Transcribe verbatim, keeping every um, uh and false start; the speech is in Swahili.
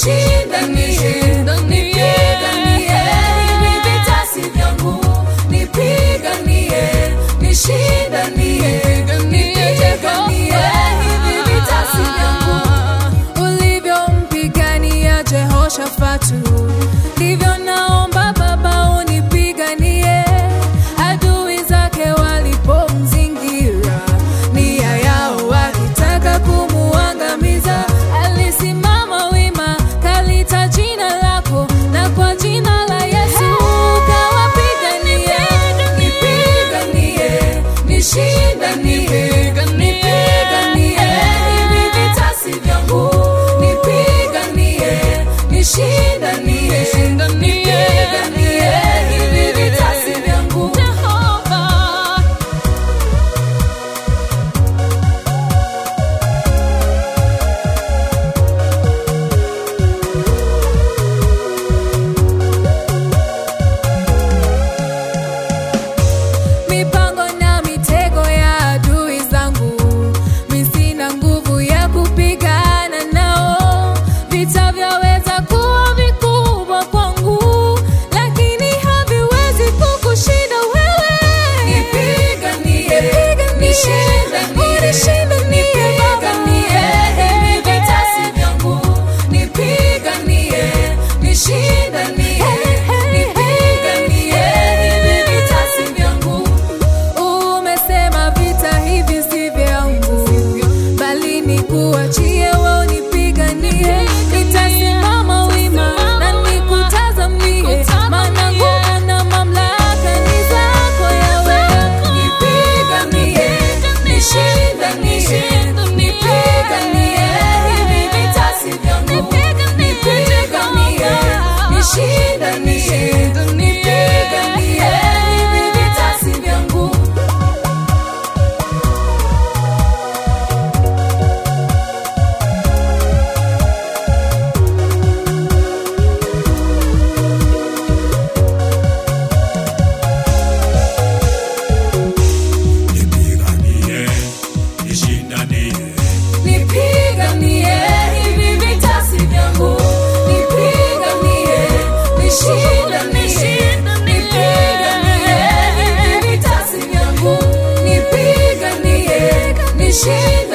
nishindanie, nipiganie, hivi vita si vyangu, nipiganie, nishindanie, nipiganie, hivi vita si vyangu. Ulivyompigania Jehoshafatu, ndivyo naomba Baba unipiganie. Adui zake walipomzingira, nia yao wakitaka kumuangamiza, alisimama wima, kalita jina lako, na kwa jina la Yesu kawapiganie. Nipiganie, nishindanie, nipiganie, hivi vita si vyangu, nipiganie, nishindanie, nipiganie, hivi vita si vyangu. Mipango na mitego ya adui zangu, mimi sina nguvu ya kupigana nao. Vita vyaweza kuwa vikubwa kwangu, lakini haviwezi kukushinda wewe. Nipiganie, nishindanie, nipiganie, hivi vita si vyangu, nipiganie, nishindanie, nipiganie, hivi vita si vyangu. Umesema vita hivi si vyangu, bali nikuachie wewe unipiganie. Nitasimama wima na nikutazamie, maana nguvu na mamlaka ni zako Yawe. Nipiganie, nishindanie, nipiganie, hivi vita si vyangu, nipiganie, nishindanie, nipiganie, hivi vita si vyangu. Nipiganie, nishindanie, Nipiganie, hivi vita si vyangu, nipiganie, nishindanie, nipiganie, hivi vita si vyangu, nipiganie, nishindanie.